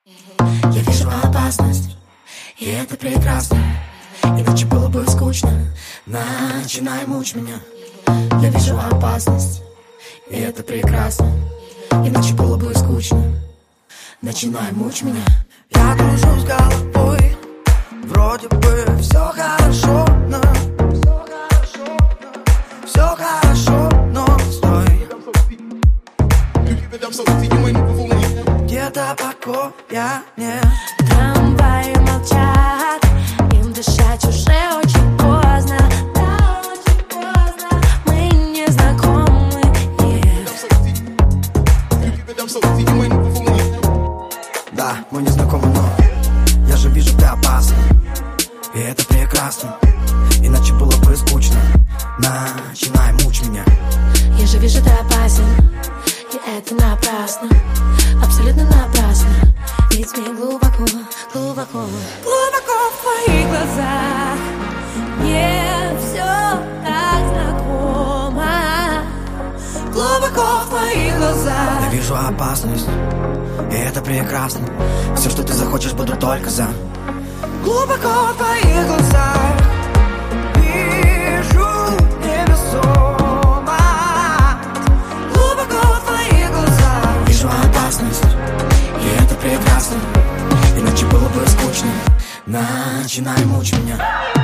Я вижу опасность, и это прекрасно. Иначе было бы скучно. Начинай мучить меня. Я вижу опасность, и это прекрасно. Иначе было бы скучно. Начинай мучить меня. Я кружу с головой, вроде бы все хорошо, но все хорошо, но стой. Где-то покоя нет. Трамваи молчат, им дышать уже очень поздно. Да, очень поздно. Мы не знакомы, нет. Да, мы не знакомы, но я же вижу, ты опасна. И это прекрасно, иначе было бы скучно. Начинай мучить меня. Я же вижу, ты опасен, и это напрасно. Абсолютно напрасно. Ведь мне глубоко, глубоко, глубоко в твоих глазах. Мне все так знакомо. Глубоко в твоих глазах. Я вижу опасность, и это прекрасно. Все, что ты захочешь, буду только за. Глубоко в твоих глазах вижу невесомо. Глубоко в твоих глазах Вижу опасность, и это прекрасно. Иначе было бы скучно. Начинай мучить меня.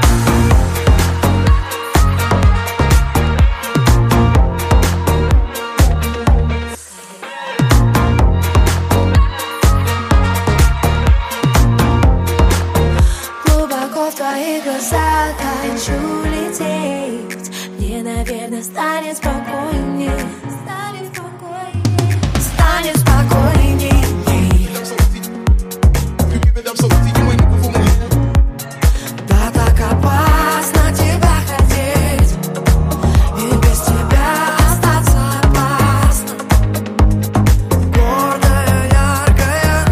Глубоко в твоих глазах хочу лететь. Мне, наверное, станет спокойнее. Станет спокойнее. Станет спокойнее. да так опасно тебя хотеть, и без тебя остаться опасно. Гордая, яркая,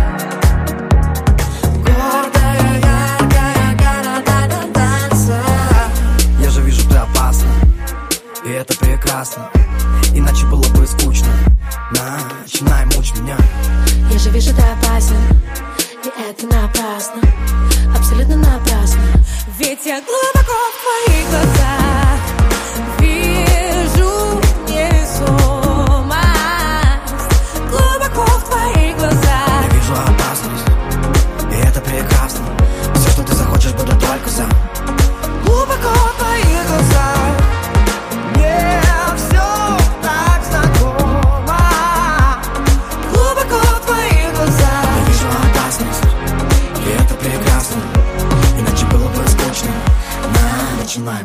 города танца. Я же вижу, ты опасна, и это прекрасно. Иначе было бы скучно. Начинай мучить меня. Я же вижу, ты опасен, и это напрасно. Абсолютно напрасно. Ведь я глубоко в твоих глазах вижу невесомость. Глубоко в твоих глазах. Я вижу опасность, и это прекрасно. Все, что ты захочешь, буду только за. Глубоко в твоих глазах мне все так знакомо. Глубоко в твоих глазах Я вижу опасность, и это прекрасно. Иначе было бы скучно. Начинай.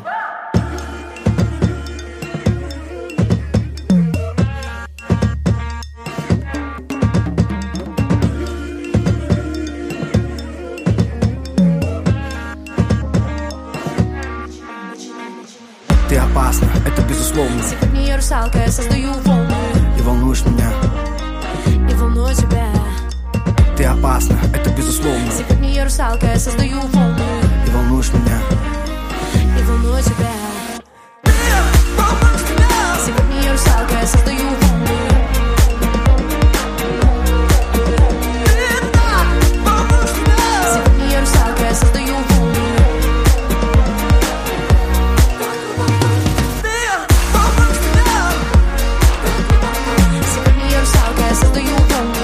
ты опасна, это безусловно. Сегодня я русалка, я создаю волны. И волнуешь меня. И волную тебя. Ты опасна, это безусловно. Сегодня я русалка, я создаю волны. И волнуешь меня. И волную тебя. Сегодня я русалка, я создаю волны. Сегодня я русалка, я создаю волны. Сегодня я русалка, я создаю волны.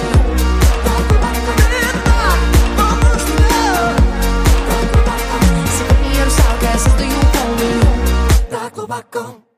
Сегодня я русалка, я создаю волны. Так глубоко.